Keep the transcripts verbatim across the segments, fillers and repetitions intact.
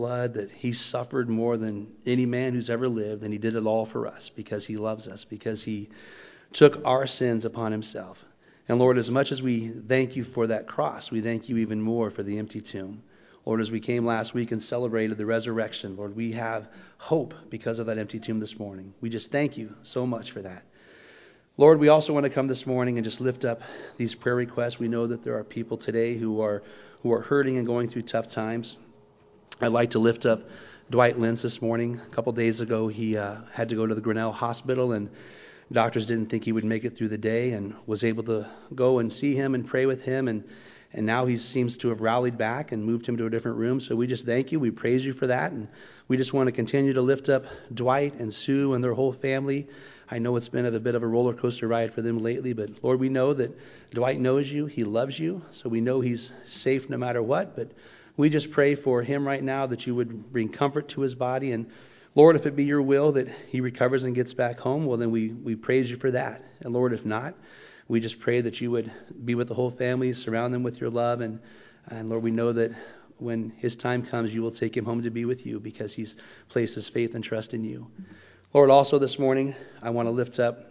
blood, that he suffered more than any man who's ever lived, and he did it all for us because he loves us, because he took our sins upon himself. And Lord, as much as we thank you for that cross, we thank you even more for the empty tomb. Lord, as we came last week and celebrated the resurrection, Lord, we have hope because of that empty tomb this morning. We just thank you so much for that. Lord, we also want to come this morning and just lift up these prayer requests. We know that there are people today who are who are hurting and going through tough times. I'd like to lift up Dwight Lentz this morning. A couple days ago, he uh, had to go to the Grinnell Hospital, and doctors didn't think he would make it through the day, and was able to go and see him and pray with him, and and now he seems to have rallied back and moved him to a different room. So we just thank you. We praise you for that, and we just want to continue to lift up Dwight and Sue and their whole family. I know it's been a bit of a roller coaster ride for them lately, but Lord, we know that Dwight knows you. He loves you, so we know he's safe no matter what. But we just pray for him right now that you would bring comfort to his body. And Lord, if it be your will that he recovers and gets back home, well, then we, we praise you for that. And Lord, if not, we just pray that you would be with the whole family, surround them with your love. And, and Lord, we know that when his time comes, you will take him home to be with you because he's placed his faith and trust in you. Lord, also this morning, I want to lift up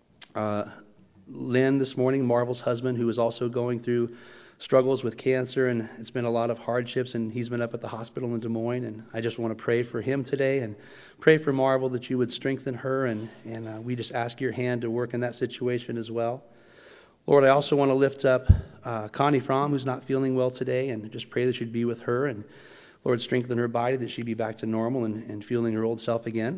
uh, Lynn this morning, Marvel's husband, who is also going through struggles with cancer, and it's been a lot of hardships, and he's been up at the hospital in Des Moines, and I just want to pray for him today and pray for Marvel that you would strengthen her, and, and uh, we just ask your hand to work in that situation as well. Lord, I also want to lift up uh, Connie Fromm, who's not feeling well today, and just pray that you'd be with her, and Lord, strengthen her body, that she'd be back to normal and, and feeling her old self again.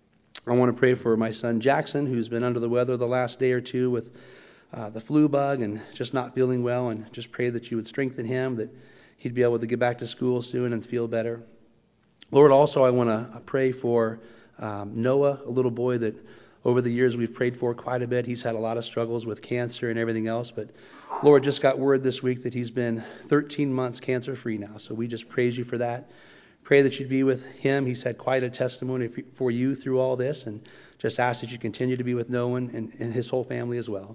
I want to pray for my son Jackson, who's been under the weather the last day or two with uh, the flu bug and just not feeling well, and just pray that you would strengthen him, that he'd be able to get back to school soon and feel better. Lord, also I want to pray for um, Noah, a little boy that over the years we've prayed for quite a bit. He's had a lot of struggles with cancer and everything else, but Lord, just got word this week that he's been thirteen months cancer-free now, so we just praise you for that. Pray that you'd be with him. He's had quite a testimony for you through all this, and just ask that you continue to be with Noah and, and his whole family as well.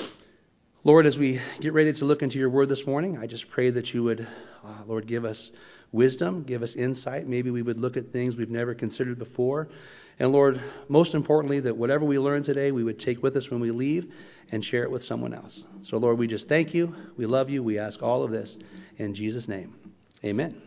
Lord, as we get ready to look into your word this morning, I just pray that you would, uh, Lord, give us wisdom, give us insight. Maybe we would look at things we've never considered before. And Lord, most importantly, that whatever we learn today, we would take with us when we leave and share it with someone else. So Lord, we just thank you. We love you. We ask all of this in Jesus' name. Amen.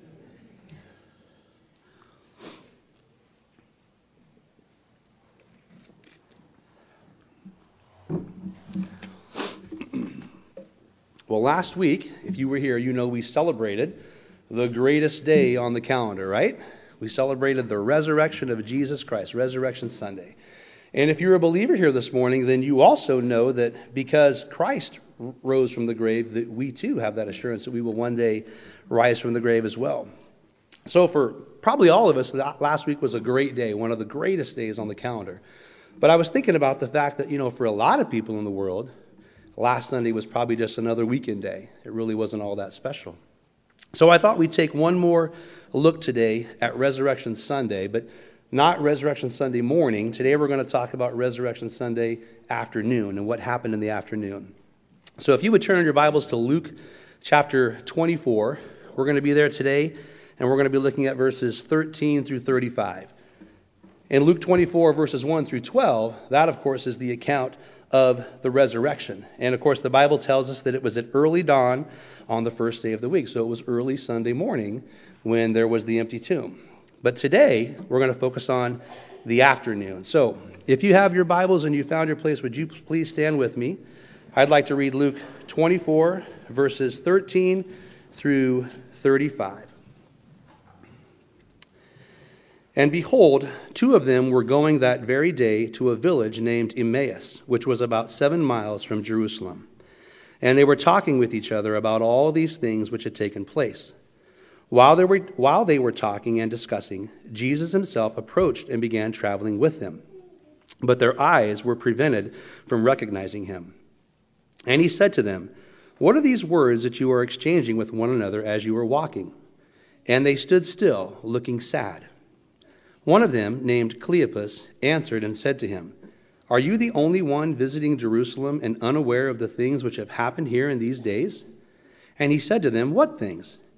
Well, last week, if you were here, you know we celebrated the greatest day on the calendar, right? We celebrated the resurrection of Jesus Christ, Resurrection Sunday. And if you're a believer here this morning, then you also know that because Christ rose from the grave, that we too have that assurance that we will one day rise from the grave as well. So for probably all of us, last week was a great day, one of the greatest days on the calendar. But I was thinking about the fact that, you know, for a lot of people in the world, last Sunday was probably just another weekend day. It really wasn't all that special. So I thought we'd take one more look today at Resurrection Sunday, but not Resurrection Sunday morning. Today we're going to talk about Resurrection Sunday afternoon and what happened in the afternoon. So if you would turn your Bibles to Luke chapter twenty-four, we're going to be there today, and we're going to be looking at verses thirteen through thirty-five. In Luke twenty-four, verses one through twelve, that of course is the account of the resurrection. And of course the Bible tells us that it was at early dawn on the first day of the week. So it was early Sunday morning when there was the empty tomb. But today we're going to focus on the afternoon. So if you have your Bibles and you found your place, would you please stand with me? I'd like to read Luke twenty-four, verses thirteen through thirty-five. And behold, two of them were going that very day to a village named Emmaus, which was about seven miles from Jerusalem. And they were talking with each other about all these things which had taken place. While they were, while they were talking and discussing, Jesus himself approached and began traveling with them. But their eyes were prevented from recognizing him. And he said to them, "What are these words that you are exchanging with one another as you are walking?" And they stood still, looking sad. One of them, named Cleopas, answered and said to him, "Are you the only one visiting Jerusalem and unaware of the things which have happened here in these days?" And he said to them, "What things?"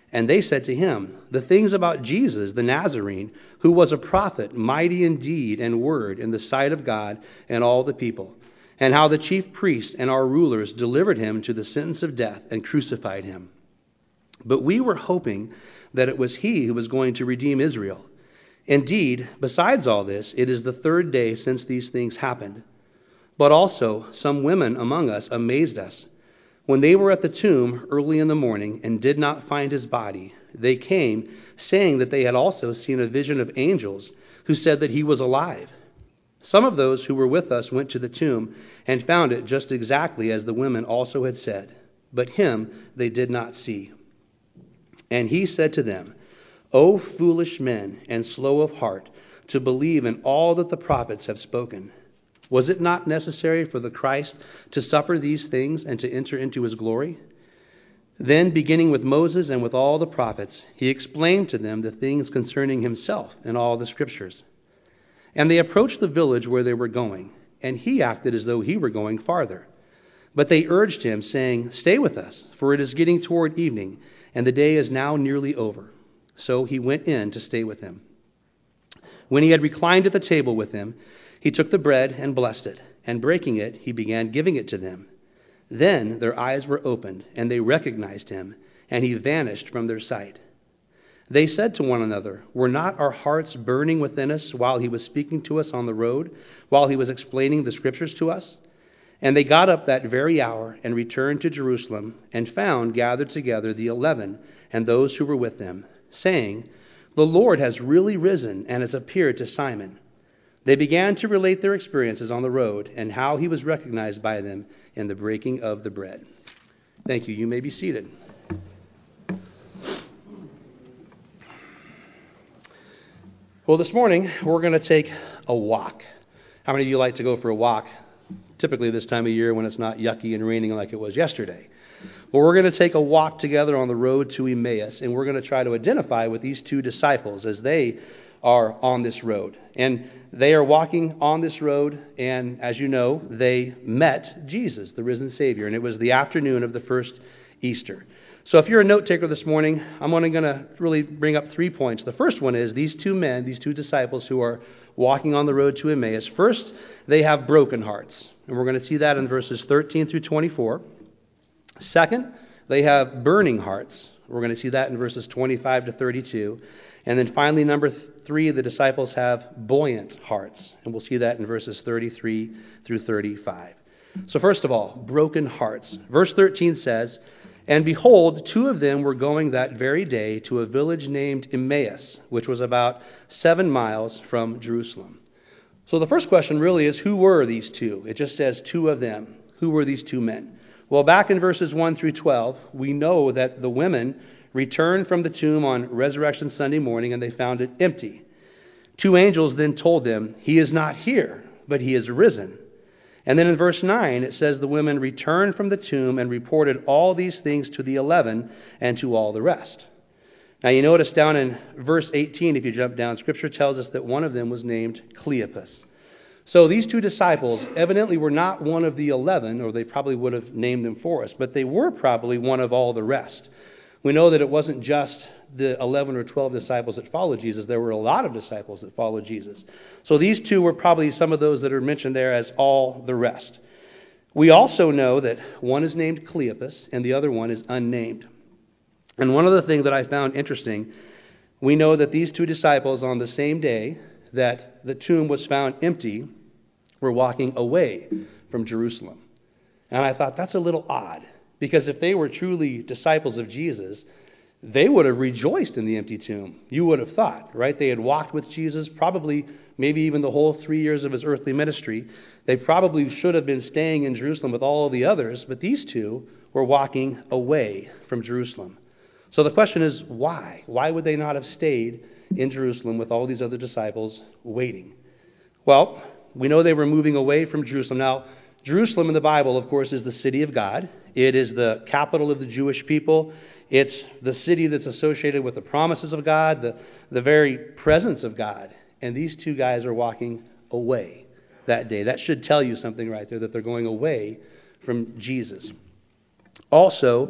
And they said to him, the things about Jesus, the Nazarene, who was a prophet, mighty in deed and word in the sight of God and all the people, and how the chief priests and our rulers delivered him to the sentence of death and crucified him. But we were hoping that it was he who was going to redeem Israel. Indeed, besides all this, it is the third day since these things happened. But also some women among us amazed us. When they were at the tomb early in the morning and did not find his body, they came, saying that they had also seen a vision of angels who said that he was alive. Some of those who were with us went to the tomb and found it just exactly as the women also had said, but him they did not see. And he said to them, O foolish men and slow of heart, to believe in all that the prophets have spoken. Was it not necessary for the Christ to suffer these things and to enter into his glory? Then, beginning with Moses and with all the prophets, he explained to them the things concerning himself in all the Scriptures. And they approached the village where they were going, and he acted as though he were going farther. But they urged him, saying, Stay with us, for it is getting toward evening, and the day is now nearly over. So he went in to stay with them. When he had reclined at the table with them, he took the bread and blessed it, and breaking it, he began giving it to them. Then their eyes were opened, and they recognized him, and he vanished from their sight. They said to one another, Were not our hearts burning within us while he was speaking to us on the road, while he was explaining the Scriptures to us? And they got up that very hour and returned to Jerusalem, and found gathered together the eleven and those who were with them, saying, The Lord has really risen and has appeared to Simon. They began to relate their experiences on the road and how he was recognized by them in the breaking of the bread. Thank you. You may be seated. Well, this morning we're going to take a walk. How many of you like to go for a walk, typically this time of year when it's not yucky and raining like it was yesterday? Well, we're going to take a walk together on the road to Emmaus, and we're going to try to identify with these two disciples as they are on this road. And they are walking on this road, and as you know, they met Jesus, the risen Savior, and it was the afternoon of the first Easter. So if you're a note taker this morning, I'm only going to really bring up three points. The first one is these two men, these two disciples who are walking on the road to Emmaus. First, they have broken hearts, and we're going to see that in verses thirteen through twenty-four. Second, they have burning hearts. We're going to see that in verses twenty-five to thirty-two. And then finally, number three, the disciples have buoyant hearts. And we'll see that in verses thirty-three through thirty-five. So first of all, broken hearts. Verse thirteen says, And behold, two of them were going that very day to a village named Emmaus, which was about seven miles from Jerusalem. So the first question really is, who were these two? It just says two of them. Who were these two men? Well, back in verses one through twelve, we know that the women returned from the tomb on Resurrection Sunday morning, and they found it empty. Two angels then told them, He is not here, but he is risen. And then in verse nine, it says the women returned from the tomb and reported all these things to the eleven and to all the rest. Now you notice down in verse eighteen, if you jump down, Scripture tells us that one of them was named Cleopas. So these two disciples evidently were not one of the eleven, or they probably would have named them for us, but they were probably one of all the rest. We know that it wasn't just the eleven or twelve disciples that followed Jesus. There were a lot of disciples that followed Jesus. So these two were probably some of those that are mentioned there as all the rest. We also know that one is named Cleopas and the other one is unnamed. And one other thing that I found interesting, we know that these two disciples on the same day that the tomb was found empty were walking away from Jerusalem. And I thought that's a little odd, because if they were truly disciples of Jesus, they would have rejoiced in the empty tomb. You would have thought, right? They had walked with Jesus, probably maybe even the whole three years of his earthly ministry. They probably should have been staying in Jerusalem with all the others, but these two were walking away from Jerusalem. So the question is, why? Why would they not have stayed in Jerusalem with all these other disciples waiting? Well, we know they were moving away from Jerusalem. Now, Jerusalem in the Bible, of course, is the city of God. It is the capital of the Jewish people. It's the city that's associated with the promises of God, the, the very presence of God. And these two guys are walking away that day. That should tell you something right there, that they're going away from Jesus. Also,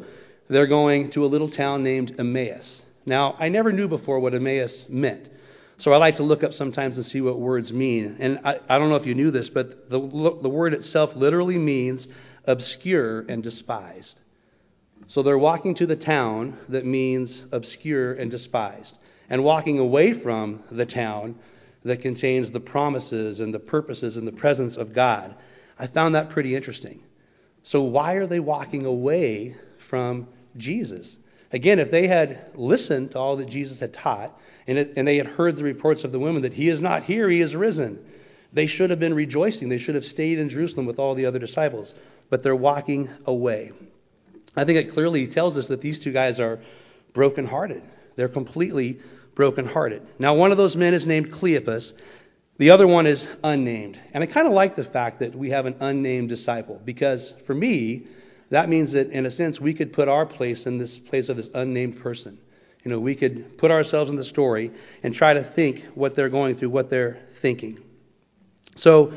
they're going to a little town named Emmaus. Now, I never knew before what Emmaus meant. So I like to look up sometimes and see what words mean. And I, I don't know if you knew this, but the, the word itself literally means obscure and despised. So they're walking to the town that means obscure and despised, and walking away from the town that contains the promises and the purposes and the presence of God. I found that pretty interesting. So why are they walking away from Jesus? Again, if they had listened to all that Jesus had taught, and, it, and they had heard the reports of the women that he is not here, he is risen, they should have been rejoicing. They should have stayed in Jerusalem with all the other disciples. But they're walking away. I think it clearly tells us that these two guys are brokenhearted. They're completely brokenhearted. Now, one of those men is named Cleopas. The other one is unnamed. And I kind of like the fact that we have an unnamed disciple, because for me, that means that, in a sense, we could put our place in this place of this unnamed person. You know, we could put ourselves in the story and try to think what they're going through, what they're thinking. So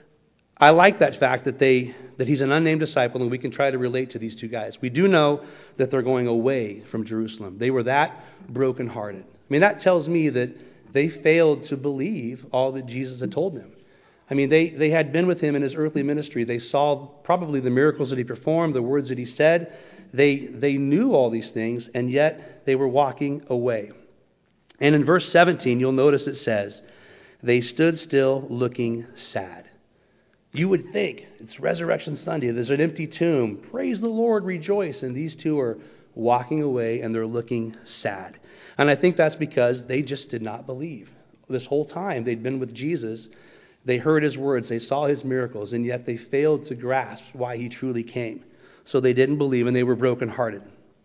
I like that fact that they that he's an unnamed disciple, and we can try to relate to these two guys. We do know that they're going away from Jerusalem. They were that brokenhearted. I mean, that tells me that they failed to believe all that Jesus had told them. I mean, they, they had been with him in his earthly ministry. They saw probably the miracles that he performed, the words that he said. They, they knew all these things, and yet they were walking away. And in verse seventeen, you'll notice it says, they stood still looking sad. You would think, it's Resurrection Sunday, there's an empty tomb, praise the Lord, rejoice. And these two are walking away and they're looking sad. And I think that's because they just did not believe. This whole time they'd been with Jesus, they heard his words, they saw his miracles, and yet they failed to grasp why he truly came. So they didn't believe, and they were brokenhearted.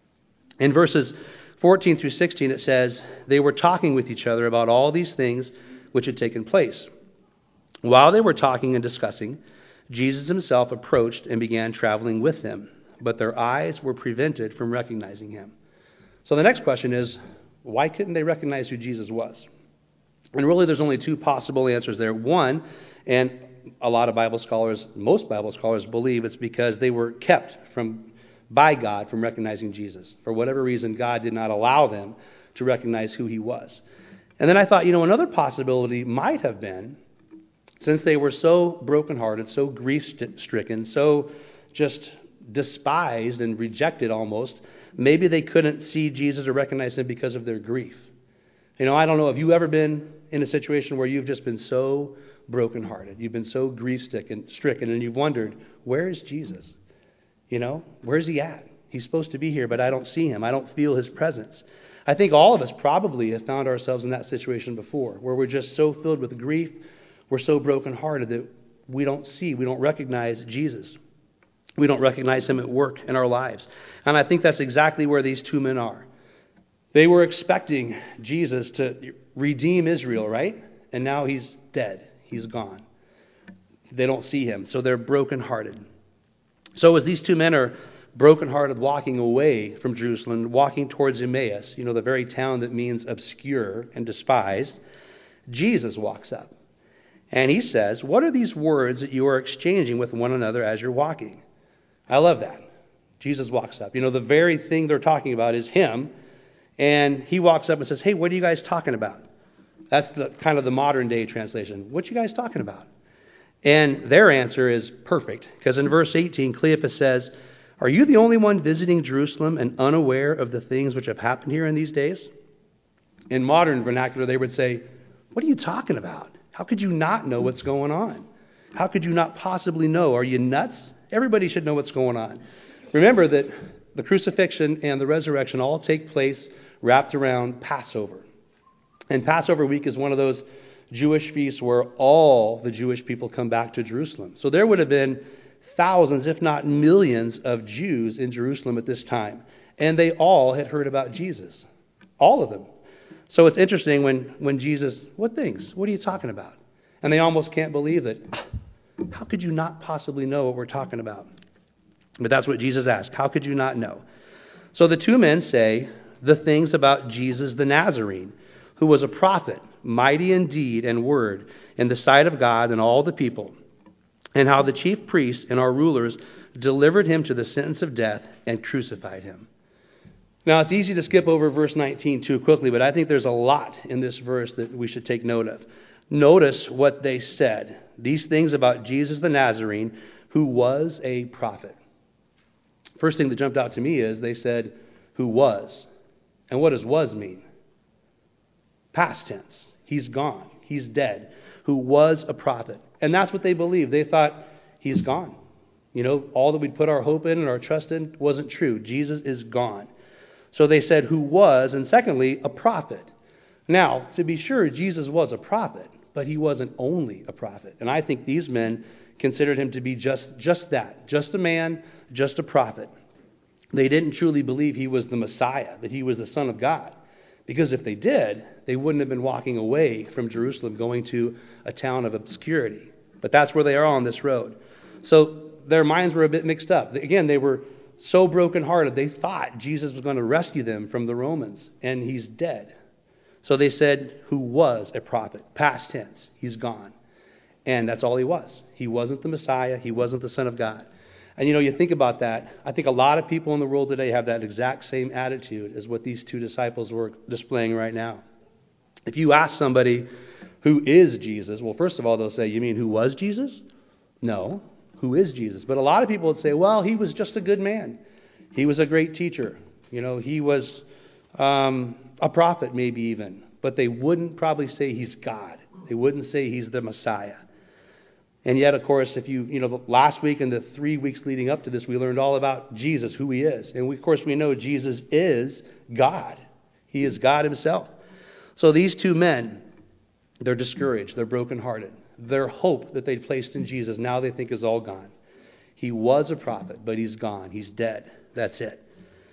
In verses fourteen through sixteen, it says, they were talking with each other about all these things which had taken place. While they were talking and discussing, Jesus himself approached and began traveling with them, but their eyes were prevented from recognizing him. So the next question is, why couldn't they recognize who Jesus was? And really there's only two possible answers there. One, and a lot of Bible scholars, most Bible scholars believe it's because they were kept from by God from recognizing Jesus. For whatever reason, God did not allow them to recognize who he was. And then I thought, you know, another possibility might have been, since they were so brokenhearted, so grief-stricken, so just despised and rejected almost, maybe they couldn't see Jesus or recognize him because of their grief. You know, I don't know, have you ever been in a situation where you've just been so brokenhearted, you've been so grief-stricken, and you've wondered, where is Jesus? You know, where's he at? He's supposed to be here, but I don't see him. I don't feel his presence. I think all of us probably have found ourselves in that situation before, where we're just so filled with grief, we're so brokenhearted that we don't see, we don't recognize Jesus. We don't recognize him at work in our lives. And I think that's exactly where these two men are. They were expecting Jesus to redeem Israel, right? And now he's dead. He's gone. They don't see him, so they're brokenhearted. So as these two men are brokenhearted, walking away from Jerusalem, walking towards Emmaus, you know, the very town that means obscure and despised, Jesus walks up. And he says, what are these words that you are exchanging with one another as you're walking? I love that. Jesus walks up. You know, the very thing they're talking about is him. And he walks up and says, hey, what are you guys talking about? That's the kind of the modern day translation. What you guys talking about? And their answer is perfect. Because in verse eighteen, Cleopas says, are you the only one visiting Jerusalem and unaware of the things which have happened here in these days? In modern vernacular, they would say, what are you talking about? How could you not know what's going on? How could you not possibly know? Are you nuts? Everybody should know what's going on. Remember that the crucifixion and the resurrection all take place wrapped around Passover. And Passover week is one of those Jewish feasts where all the Jewish people come back to Jerusalem. So there would have been thousands, if not millions, of Jews in Jerusalem at this time. And they all had heard about Jesus. All of them. So it's interesting when, when Jesus, what things? What are you talking about? And they almost can't believe it. How could you not possibly know what we're talking about? But that's what Jesus asked. How could you not know? So the two men say the things about Jesus the Nazarene, who was a prophet, mighty in deed and word in the sight of God and all the people, and how the chief priests and our rulers delivered him to the sentence of death and crucified him. Now, it's easy to skip over verse nineteen too quickly, but I think there's a lot in this verse that we should take note of. Notice what they said. These things about Jesus the Nazarene, who was a prophet. First thing that jumped out to me is they said, who was. And what does was mean? Past tense. He's gone. He's dead. Who was a prophet. And that's what they believed. They thought, he's gone. You know, all that we'd put our hope in and our trust in wasn't true. Jesus is gone. So they said, who was, and secondly, a prophet. Now, to be sure, Jesus was a prophet, but he wasn't only a prophet. And I think these men considered him to be just, just that, just a man, just a prophet. They didn't truly believe he was the Messiah, that he was the Son of God. Because if they did, they wouldn't have been walking away from Jerusalem, going to a town of obscurity. But that's where they are on this road. So their minds were a bit mixed up. Again, they were so brokenhearted, they thought Jesus was going to rescue them from the Romans, and he's dead. So they said, who was a prophet? Past tense. He's gone. And that's all he was. He wasn't the Messiah. He wasn't the Son of God. And you know, you think about that, I think a lot of people in the world today have that exact same attitude as what these two disciples were displaying right now. If you ask somebody, who is Jesus? Well, first of all, they'll say, you mean who was Jesus? No. Who is Jesus? But a lot of people would say, well, he was just a good man. He was a great teacher. You know, he was um, a prophet maybe even. But they wouldn't probably say he's God. They wouldn't say he's the Messiah. And yet, of course, if you, you know, last week and the three weeks leading up to this, we learned all about Jesus, who he is. And we, of course, we know Jesus is God. He is God himself. So these two men, they're discouraged. They're brokenhearted. Their hope that they'd placed in Jesus, now they think is all gone. He was a prophet, but he's gone. He's dead. That's it.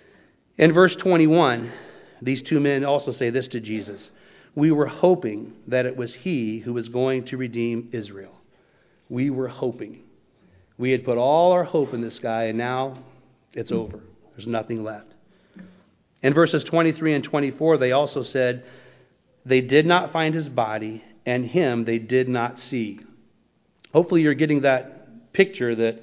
In verse twenty-one, these two men also say this to Jesus. We were hoping that it was he who was going to redeem Israel. We were hoping. We had put all our hope in this guy, and now it's over. There's nothing left. In verses twenty-three and twenty-four, they also said, they did not find his body, and him they did not see. Hopefully you're getting that picture that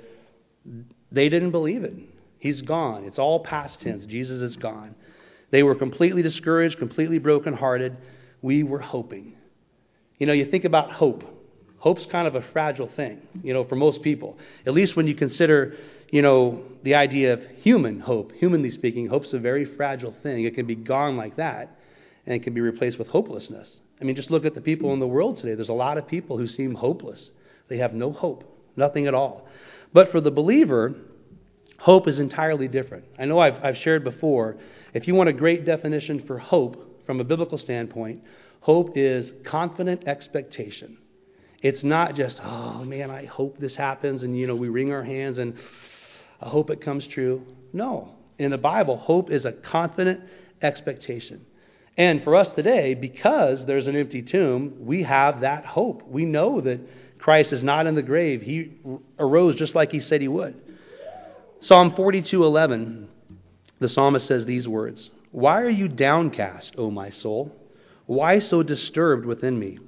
they didn't believe it. He's gone. It's all past tense. Jesus is gone. They were completely discouraged, completely brokenhearted. We were hoping. You know, you think about hope. Hope's kind of a fragile thing, you know, for most people. At least when you consider, you know, the idea of human hope. Humanly speaking, hope's a very fragile thing. It can be gone like that, and it can be replaced with hopelessness. I mean, just look at the people in the world today. There's a lot of people who seem hopeless. They have no hope, nothing at all. But for the believer, hope is entirely different. I know I've, I've shared before, if you want a great definition for hope from a biblical standpoint, hope is confident expectation. It's not just, oh man, I hope this happens, and you know, we wring our hands and I hope it comes true. No. In the Bible, hope is a confident expectation. And for us today, because there's an empty tomb, we have that hope. We know that Christ is not in the grave. He arose just like he said he would. Psalm forty-two eleven, the psalmist says these words, why are you downcast, O my soul? Why so disturbed within me?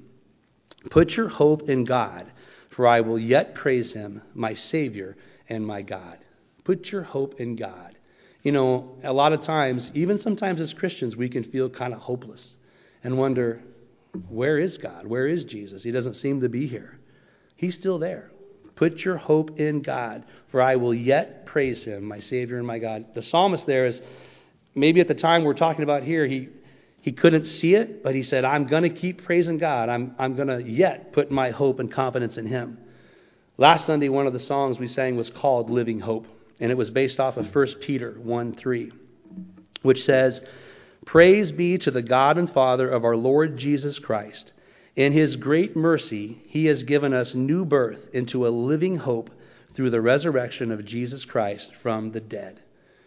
Put your hope in God, for I will yet praise him, my Savior and my God. Put your hope in God. You know, a lot of times, even sometimes as Christians, we can feel kind of hopeless and wonder, where is God? Where is Jesus? He doesn't seem to be here. He's still there. Put your hope in God, for I will yet praise him, my Savior and my God. The psalmist there is, maybe at the time we're talking about here, he He couldn't see it, but he said, I'm going to keep praising God. I'm, I'm going to yet put my hope and confidence in him. Last Sunday, one of the songs we sang was called Living Hope, and it was based off of First Peter one three, which says, praise be to the God and Father of our Lord Jesus Christ. In his great mercy, he has given us new birth into a living hope through the resurrection of Jesus Christ from the dead.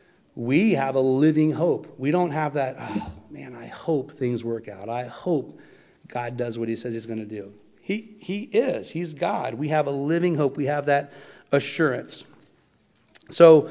We have a living hope. We don't have that, oh, man, I hope things work out. I hope God does what he says he's going to do. He, he is. He's God. We have a living hope. We have that assurance. So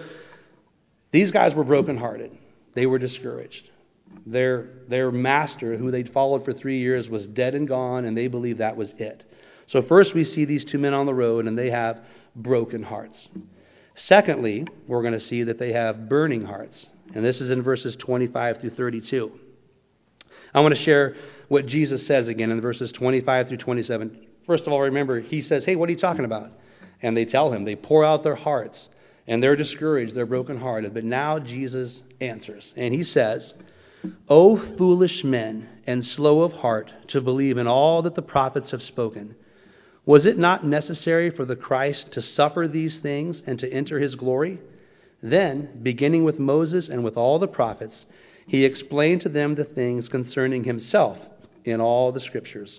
these guys were brokenhearted. They were discouraged. Their, their master, who they'd followed for three years, was dead and gone, and they believed that was it. So first we see these two men on the road, and they have broken hearts. Secondly, we're going to see that they have burning hearts. And this is in verses twenty-five through thirty-two. I want to share what Jesus says again in verses twenty-five through twenty-seven. First of all, remember, he says, hey, what are you talking about? And they tell him, they pour out their hearts, and they're discouraged, they're brokenhearted. But now Jesus answers, and he says, O foolish men, and slow of heart to believe in all that the prophets have spoken. Was it not necessary for the Christ to suffer these things and to enter his glory? Then, beginning with Moses and with all the prophets, he explained to them the things concerning himself in all the Scriptures.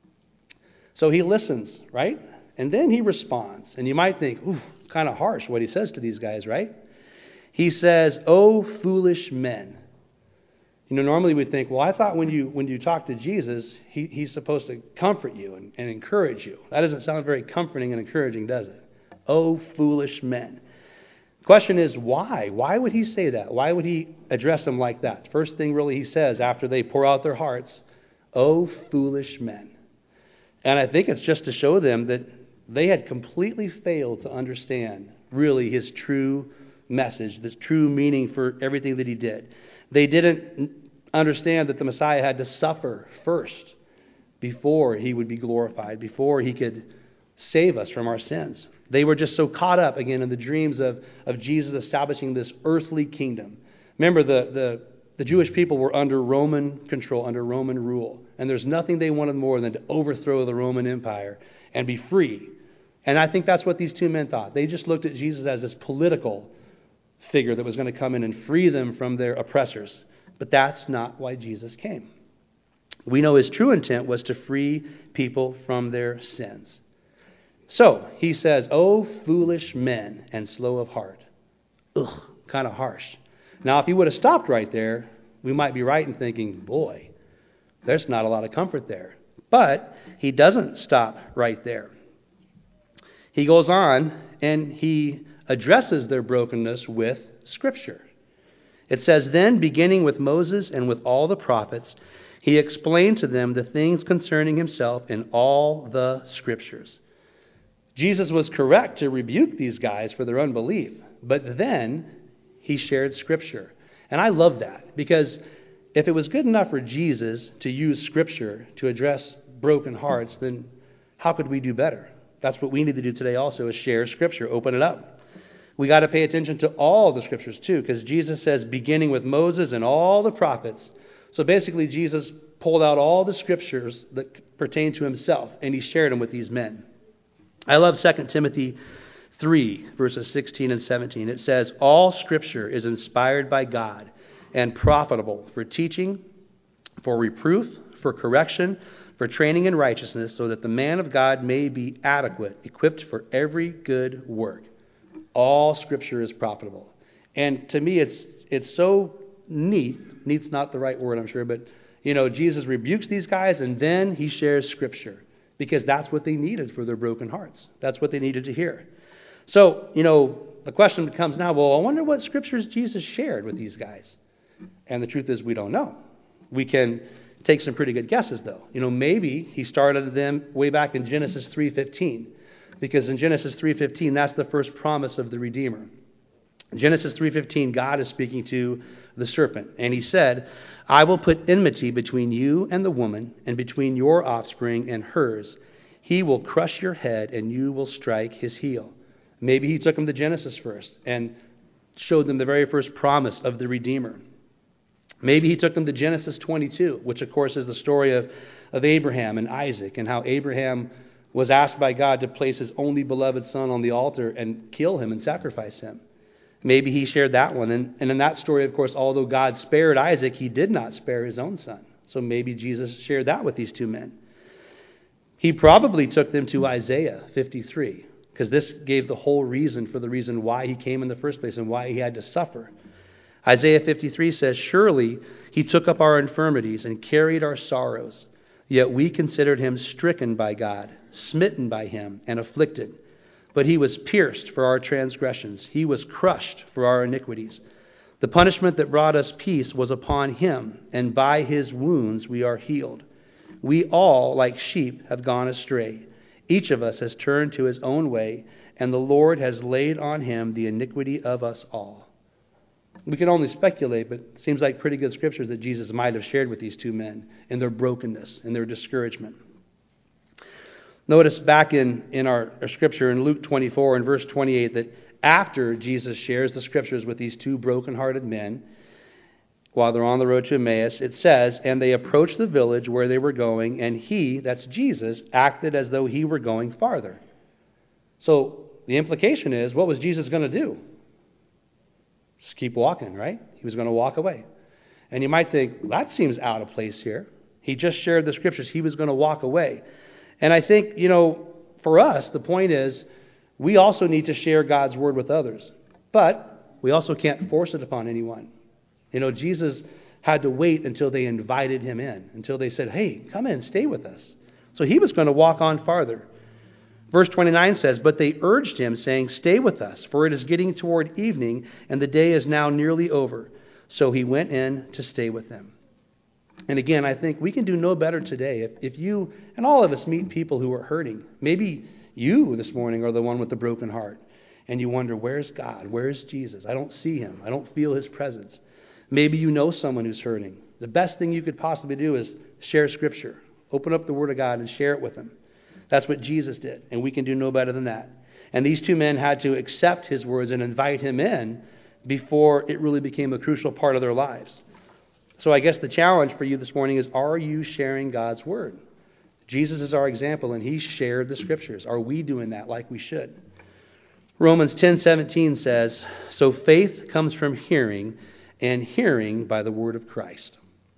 So he listens, right? And then he responds. And you might think, ooh, kind of harsh what he says to these guys, right? He says, O foolish men. You know, normally we'd think, well, I thought when you when you talk to Jesus, he, he's supposed to comfort you and, and encourage you. That doesn't sound very comforting and encouraging, does it? O foolish men. The question is, why? Why would he say that? Why would he address them like that? First thing really he says after they pour out their hearts, O foolish men. And I think it's just to show them that they had completely failed to understand really his true message, the true meaning for everything that he did. They didn't understand that the Messiah had to suffer first before he would be glorified, before he could save us from our sins. They were just so caught up, again, in the dreams of, of Jesus establishing this earthly kingdom. Remember, the, the, the Jewish people were under Roman control, under Roman rule. And there's nothing they wanted more than to overthrow the Roman Empire and be free. And I think that's what these two men thought. They just looked at Jesus as this political figure that was going to come in and free them from their oppressors. But that's not why Jesus came. We know his true intent was to free people from their sins. So, he says, O foolish men and slow of heart. Ugh, kind of harsh. Now, if he would have stopped right there, we might be right in thinking, boy, there's not a lot of comfort there. But he doesn't stop right there. He goes on and he addresses their brokenness with Scripture. It says, Then, beginning with Moses and with all the prophets, he explained to them the things concerning himself in all the Scriptures. Jesus was correct to rebuke these guys for their unbelief, but then he shared Scripture. And I love that, because if it was good enough for Jesus to use Scripture to address broken hearts, then how could we do better? That's what we need to do today also, is share Scripture, open it up. We got to pay attention to all the Scriptures too, because Jesus says, beginning with Moses and all the prophets. So basically, Jesus pulled out all the Scriptures that pertain to himself, and he shared them with these men. I love Second Timothy three, verses sixteen and seventeen. It says, All Scripture is inspired by God and profitable for teaching, for reproof, for correction, for training in righteousness, so that the man of God may be adequate, equipped for every good work. All Scripture is profitable. And to me, it's it's so neat. Neat's not the right word, I'm sure, but, you know, Jesus rebukes these guys, and then he shares Scripture, because that's what they needed for their broken hearts. That's what they needed to hear. So, you know, the question becomes now, well, I wonder what Scriptures Jesus shared with these guys. And the truth is, we don't know. We can take some pretty good guesses, though. You know, maybe he started them way back in Genesis three fifteen, because in Genesis three fifteen, that's the first promise of the Redeemer. In Genesis three fifteen, God is speaking to the serpent, and he said, I will put enmity between you and the woman, and between your offspring and hers. He will crush your head, and you will strike his heel. Maybe he took them to Genesis first and showed them the very first promise of the Redeemer. Maybe he took them to Genesis twenty-two, which of course is the story of, of Abraham and Isaac, and how Abraham was asked by God to place his only beloved son on the altar and kill him and sacrifice him. Maybe he shared that one. And, and in that story, of course, although God spared Isaac, he did not spare his own son. So maybe Jesus shared that with these two men. He probably took them to Isaiah fifty-three, because this gave the whole reason for the reason why he came in the first place and why he had to suffer. Isaiah fifty-three says, Surely he took up our infirmities and carried our sorrows, yet we considered him stricken by God, smitten by him, and afflicted. But he was pierced for our transgressions. He was crushed for our iniquities. The punishment that brought us peace was upon him, and by his wounds we are healed. We all, like sheep, have gone astray. Each of us has turned to his own way, and the Lord has laid on him the iniquity of us all. We can only speculate, but it seems like pretty good scriptures that Jesus might have shared with these two men in their brokenness and their discouragement. Notice back in, in our, our scripture in Luke twenty-four and verse twenty-eight that after Jesus shares the scriptures with these two brokenhearted men, while they're on the road to Emmaus, it says, and they approached the village where they were going, and he, that's Jesus, acted as though he were going farther. So the implication is, what was Jesus going to do? Just keep walking, right? He was going to walk away. And you might think, that seems out of place here. He just shared the scriptures. He was going to walk away. And I think, you know, for us, the point is, we also need to share God's word with others. But we also can't force it upon anyone. You know, Jesus had to wait until they invited him in, until they said, hey, come in, stay with us. So he was going to walk on farther. Verse twenty-nine says, but they urged him, saying, stay with us, for it is getting toward evening, and the day is now nearly over. So he went in to stay with them. And again, I think we can do no better today. If, if you, and all of us meet people who are hurting. Maybe you this morning are the one with the broken heart, and you wonder, where's God? Where's Jesus? I don't see him. I don't feel his presence. Maybe you know someone who's hurting. The best thing you could possibly do is share Scripture. Open up the Word of God and share it with them. That's what Jesus did, and we can do no better than that. And these two men had to accept his words and invite him in before it really became a crucial part of their lives. So I guess the challenge for you this morning is, are you sharing God's Word? Jesus is our example, and he shared the Scriptures. Are we doing that like we should? Romans ten seventeen says, so faith comes from hearing, and hearing by the word of Christ.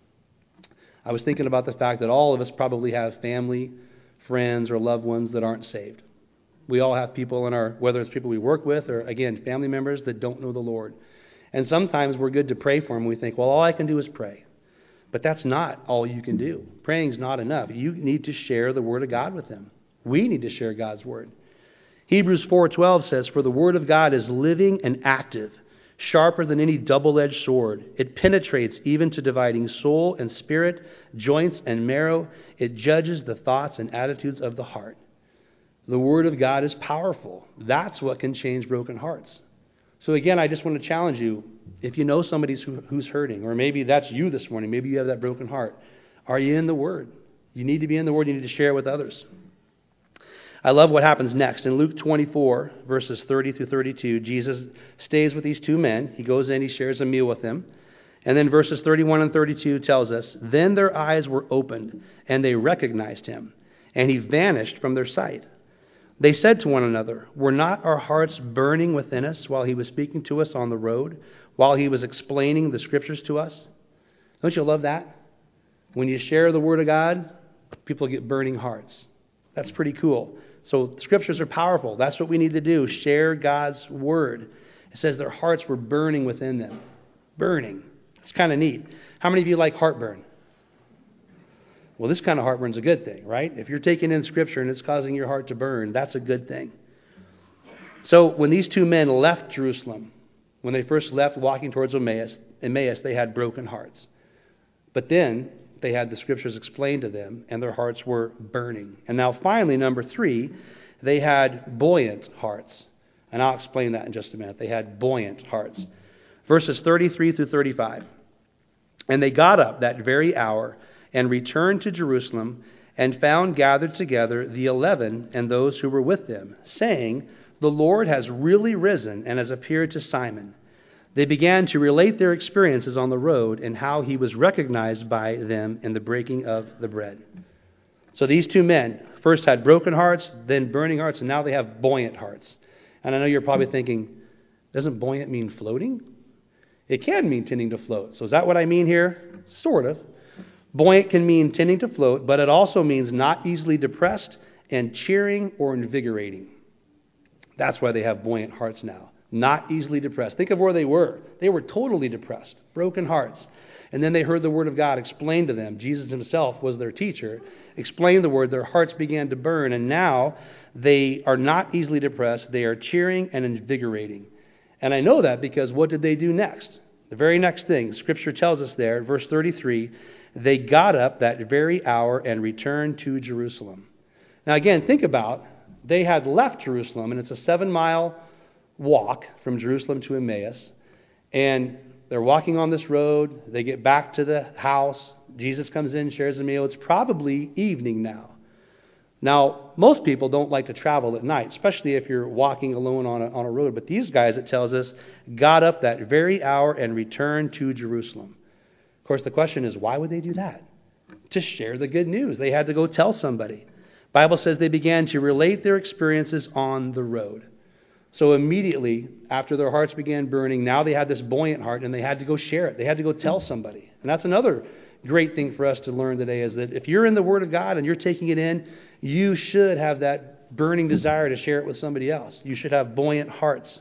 I was thinking about the fact that all of us probably have family, friends, or loved ones that aren't saved. We all have people in our, whether it's people we work with or, again, family members that don't know the Lord. And sometimes we're good to pray for them. We think, well, all I can do is pray. But that's not all you can do. Praying's not enough. You need to share the Word of God with them. We need to share God's Word. Hebrews four twelve says, for the Word of God is living and active, sharper than any double-edged sword. It penetrates even to dividing soul and spirit, joints and marrow. It judges the thoughts and attitudes of the heart. The Word of God is powerful. That's what can change broken hearts. So again, I just want to challenge you, if you know somebody who's hurting, or maybe that's you this morning, maybe you have that broken heart, are you in the Word? You need to be in the Word. You need to share it with others. I love what happens next. In Luke twenty-four, verses thirty through thirty-two, Jesus stays with these two men. He goes in, he shares a meal with them. And then verses thirty-one and thirty-two tells us, then their eyes were opened, and they recognized him, and he vanished from their sight. They said to one another, were not our hearts burning within us while he was speaking to us on the road, while he was explaining the Scriptures to us? Don't you love that? When you share the Word of God, people get burning hearts. That's pretty cool. So Scriptures are powerful. That's what we need to do. Share God's Word. It says their hearts were burning within them. Burning. It's kind of neat. How many of you like heartburn? Well, this kind of heartburn's a good thing, right? If you're taking in Scripture and it's causing your heart to burn, that's a good thing. So when these two men left Jerusalem, when they first left walking towards Emmaus, Emmaus, they had broken hearts. But then they had the Scriptures explained to them, and their hearts were burning. And now finally, number three, they had buoyant hearts. And I'll explain that in just a minute. They had buoyant hearts. Verses thirty-three through thirty-five. And they got up that very hour and returned to Jerusalem, and found gathered together the eleven and those who were with them, saying, the Lord has really risen and has appeared to Simon. They began to relate their experiences on the road and how he was recognized by them in the breaking of the bread. So these two men first had broken hearts, then burning hearts, and now they have buoyant hearts. And I know you're probably thinking, doesn't buoyant mean floating? It can mean tending to float. So is that what I mean here? Sort of. Buoyant can mean tending to float, but it also means not easily depressed and cheering or invigorating. That's why they have buoyant hearts now. Not easily depressed. Think of where they were. They were totally depressed, broken hearts. And then they heard the Word of God explained to them. Jesus himself was their teacher, explained the Word. Their hearts began to burn, and now they are not easily depressed. They are cheering and invigorating. And I know that because what did they do next? The very next thing, Scripture tells us there, verse thirty-three, they got up that very hour and returned to Jerusalem. Now again, think about, they had left Jerusalem, and it's a seven-mile walk from Jerusalem to Emmaus. And they're walking on this road. They get back to the house. Jesus comes in, shares a meal. It's probably evening now. Now, most people don't like to travel at night, especially if you're walking alone on a, on a road. But these guys, it tells us, got up that very hour and returned to Jerusalem. Of course, the question is, why would they do that? To share the good news. They had to go tell somebody. The Bible says they began to relate their experiences on the road. So immediately, after their hearts began burning, now they had this buoyant heart, and they had to go share it. They had to go tell somebody. And that's another great thing for us to learn today, is that if you're in the Word of God and you're taking it in, you should have that burning desire to share it with somebody else. You should have buoyant hearts.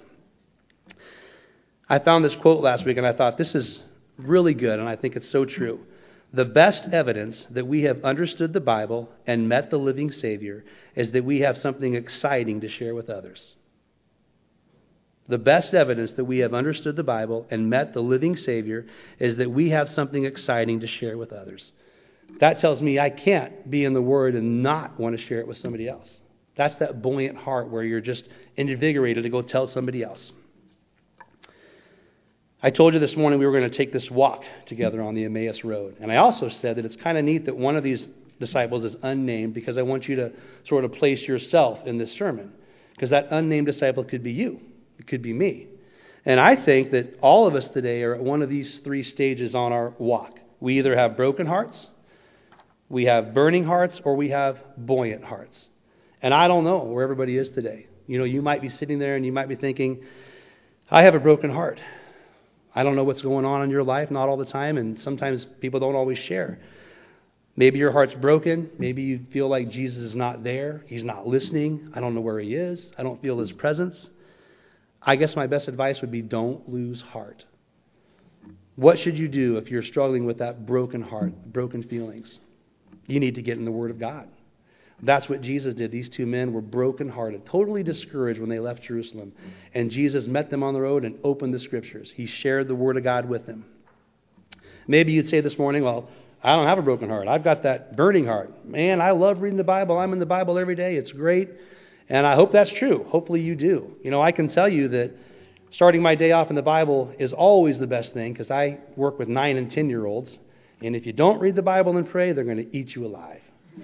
I found this quote last week, and I thought, this is really good, and I think it's so true. The best evidence that we have understood the Bible and met the living Savior is that we have something exciting to share with others. The best evidence that we have understood the Bible and met the living Savior is that we have something exciting to share with others. That tells me I can't be in the Word and not want to share it with somebody else. That's that buoyant heart where you're just invigorated to go tell somebody else. I told you this morning we were going to take this walk together on the Emmaus Road. And I also said that it's kind of neat that one of these disciples is unnamed, because I want you to sort of place yourself in this sermon. Because that unnamed disciple could be you. It could be me. And I think that all of us today are at one of these three stages on our walk. We either have broken hearts, we have burning hearts, or we have buoyant hearts. And I don't know where everybody is today. You know, you might be sitting there and you might be thinking, I have a broken heart. I don't know what's going on in your life, not all the time, and sometimes people don't always share. Maybe your heart's broken. Maybe you feel like Jesus is not there. He's not listening. I don't know where he is. I don't feel his presence. I guess my best advice would be, don't lose heart. What should you do if you're struggling with that broken heart, broken feelings? You need to get in the Word of God. That's what Jesus did. These two men were brokenhearted, totally discouraged when they left Jerusalem. And Jesus met them on the road and opened the Scriptures. He shared the Word of God with them. Maybe you'd say this morning, well, I don't have a broken heart. I've got that burning heart. Man, I love reading the Bible. I'm in the Bible every day. It's great. And I hope that's true. Hopefully you do. You know, I can tell you that starting my day off in the Bible is always the best thing, because I work with nine and ten-year-olds. And if you don't read the Bible and pray, they're going to eat you alive.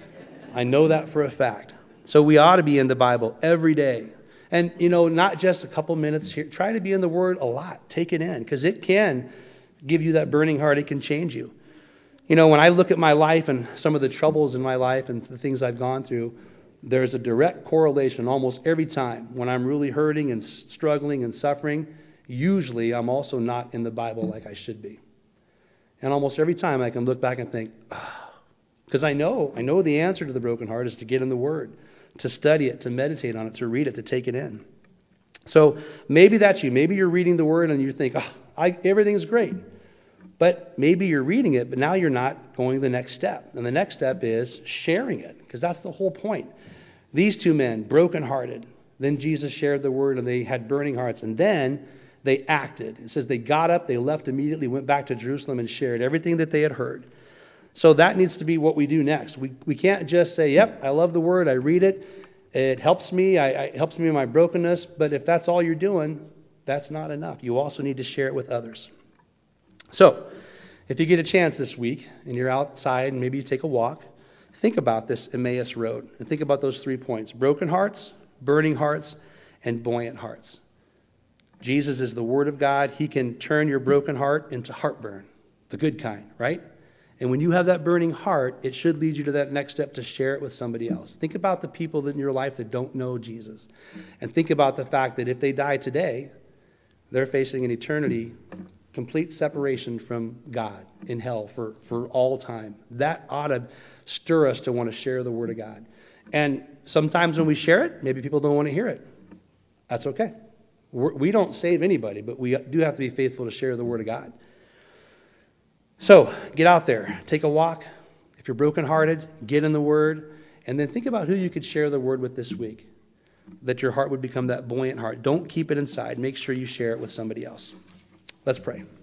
I know that for a fact. So we ought to be in the Bible every day. And, you know, not just a couple minutes here. Try to be in the Word a lot. Take it in, because it can give you that burning heart. It can change you. You know, when I look at my life and some of the troubles in my life and the things I've gone through, there's a direct correlation almost every time. When I'm really hurting and struggling and suffering, usually I'm also not in the Bible like I should be. And almost every time I can look back and think, ah, because I know, I know the answer to the broken heart is to get in the Word, to study it, to meditate on it, to read it, to take it in. So maybe that's you. Maybe you're reading the Word and you think, oh, I, everything's great. But maybe you're reading it, but now you're not going the next step. And the next step is sharing it, because that's the whole point. These two men, brokenhearted. Then Jesus shared the Word, and they had burning hearts. And then they acted. It says they got up, they left immediately, went back to Jerusalem and shared everything that they had heard. So that needs to be what we do next. We we can't just say, yep, I love the Word, I read it, it helps me, I, I, it helps me in my brokenness. But if that's all you're doing, that's not enough. You also need to share it with others. So, if you get a chance this week and you're outside and maybe you take a walk, think about this Emmaus Road and think about those three points: broken hearts, burning hearts, and buoyant hearts. Jesus is the Word of God. He can turn your broken heart into heartburn, the good kind, right? And when you have that burning heart, it should lead you to that next step to share it with somebody else. Think about the people in your life that don't know Jesus. And think about the fact that if they die today, they're facing an eternity, complete separation from God in hell for, for all time. That ought to stir us to want to share the Word of God. And sometimes when we share it, maybe people don't want to hear it. That's okay. We're, we don't save anybody, but we do have to be faithful to share the Word of God. So, get out there. Take a walk. If you're brokenhearted, get in the Word. And then think about who you could share the Word with this week, that your heart would become that buoyant heart. Don't keep it inside. Make sure you share it with somebody else. Let's pray.